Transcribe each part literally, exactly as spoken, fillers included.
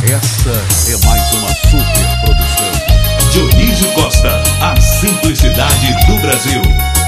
Essa é mais uma super produção. Dionísio Costa, a simplicidade do Brasil.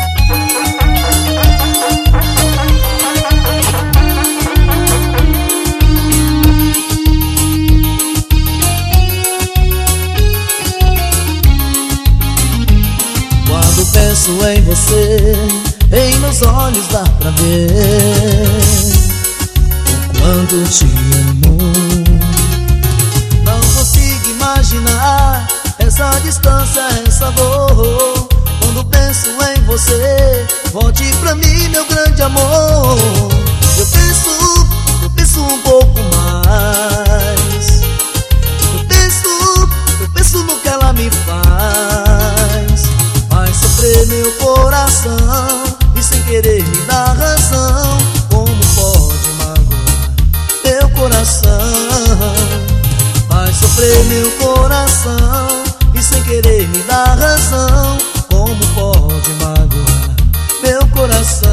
Quando penso em você, em meus olhos dá pra ver o quanto te amo. Não consigo imaginar essa distância, essa dor. Quando penso em você, volte pra mim, meu grande amor. Eu penso, eu penso um pouco mais. Eu penso, eu penso no que ela me faz. Faz sofrer meu coração e sem querer me dar razão. Como pode magoar meu coração? Faz sofrer meu coração e sem querer me dar razão. Como pode magoar meu coração?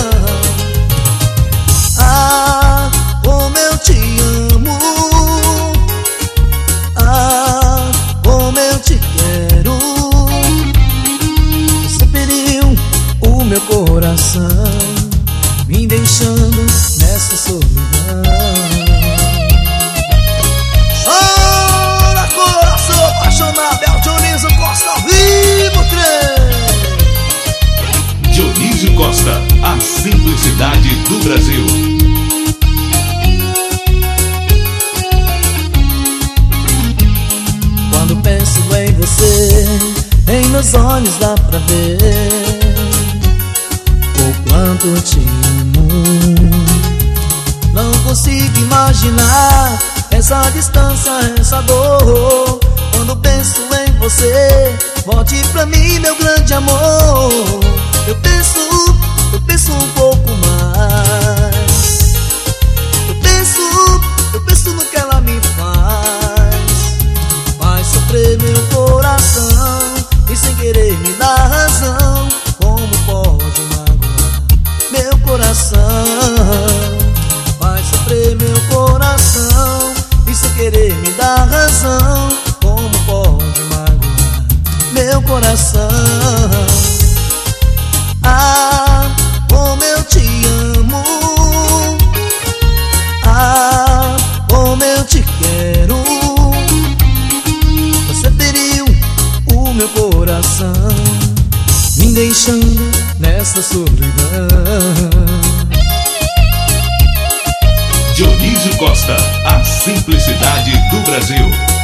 Ah, como eu te amo. Ah, como eu te quero. Você feriu o meu coração, me deixando nessa solidão. Chora, coração apaixonado, é o Dionísio Costa ao vivo, trem. Dionísio Costa, a simplicidade do Brasil. Quando penso em você, em meus olhos dá pra ver o quanto te amo. Não consigo imaginar essa distância, essa dor. Quando penso em você, volte pra mim, meu grande amor. Eu penso, eu penso um pouco mais. Eu penso, eu penso no que ela me faz. Faz sofrer meu coração e sem querer me dar razão. Como pode magoar meu coração? Faz sofrer meu coração e sem querer me dar razão. Como pode magoar meu coração? Ah, como eu te amo. Ah, como eu te quero. Você feriu o meu coração, me deixando nessa solidão. Dionísio Costa, a simplicidade do Brasil.